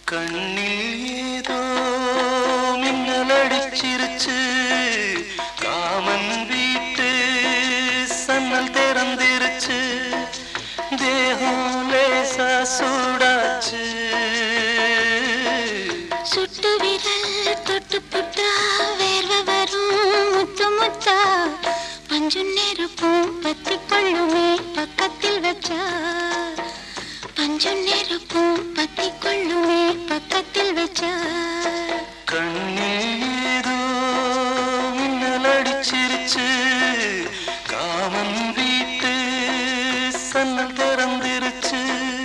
கண்ணில் ஏதோ மின்னல் அடிச்சிருச்சு, காமன் வீட்டு சன்னல் திறந்திருச்சு, தேகம் லேசா சூடாச்சு. சுட்டு விரல் தொட்டு புட்டா வேர்வை வரும் முத்து முத்தா, பஞ்சு நெருப்பும் பத்தி கொள்ளுமே பக்கத்தில் வச்சா, பஞ்சு நெருப்பும் பத்தி கொள்ளுமே பக்கத்தில் வச்சா. கண்ணில் ஏதோ மின்னல் அடிச்சிருச்சு, காமன் வீட்டு சன்னல் திறந்திருச்சு.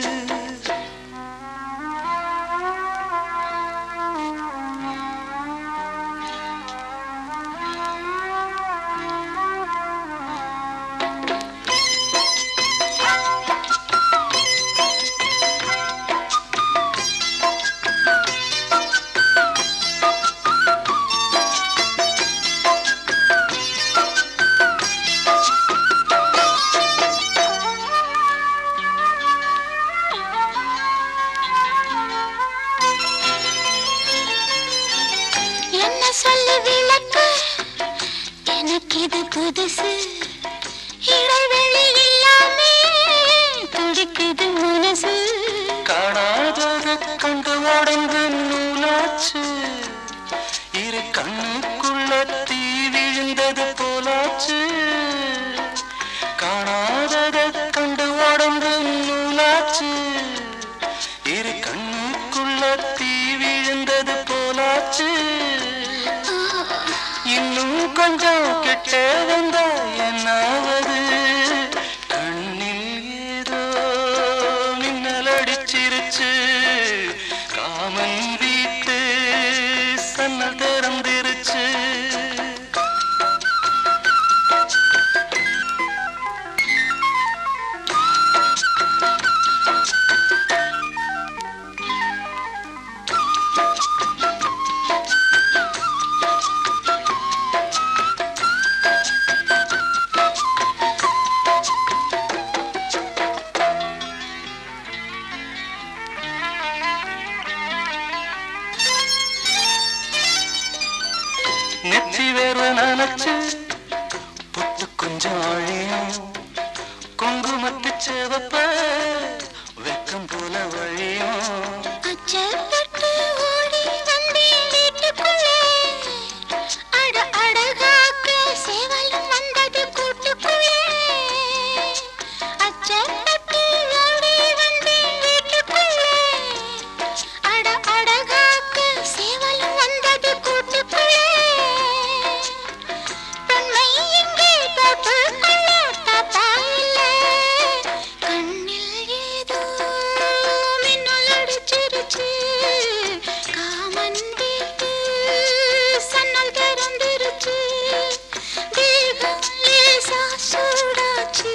என்ன சொல்லி விளக்கு, எனக்கு இது புதுசு, இடைவெளி இல்லாமே துடிக்குது மனசு. காணாதது கண்டு உடம்பு நூலாச்சு, இரு கண்ணுக்குள்ள தீ விழுந்தது போலாச்சு. காணாதது கண்டு உடம்பு நூலாச்சு, இரு கண்ணுக்குள்ள தீ விழுந்தது போலாச்சு. இன்னும் கொஞ்சம் கிட்ட வந்தா என்னாவது, கண்ணில் ஏதோ மின்னல் அடிச்சிருச்சு, காமன் வீட்டு சன்னல் திறந்திருச்சு. நெற்றி வேர்வை நனைச்சு புட்டு கொஞ்சம் அழியும், குங்குமத்து செவப்ப வெக்கம் போல வழியும். அச்சப்பட்டு ஓடி வந்தேன் வீட்டுக்குள்ளே, அட அழகாக்க சேவலும் வந்தது கூட்டுக்குள்ளே. அச்சப்பட்டு ஓடி வந்தேன் வீட்டுக்குள்ளே, அட அழகாக்க சேவலும் வந்தது கூட்டுக்குள்ளே. பெண்மை இங்கே தோற்றுக்கொள்ள தாத்தா இல்லை, கண்ணில் ஏதோ மின்னல் அடிச்சிருச்சு, காமன் வீட்டு சன்னல் திறந்திருச்சு, தேகம் லேசா சூடாச்சு.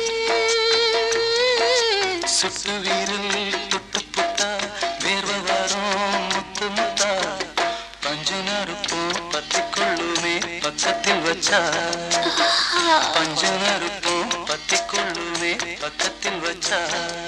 சுட்டு வீரல் தொட்டு புட்டா வேர்வை வரும் முத்து முத்தா, பஞ்சு நறுப்பும் பத்தி கொள்ளுமே பக்கத்தில் வச்சா, பஞ்சு நறுப்பும் பத்தி கொள்ளுமே பக்கத்தில் வச்சா.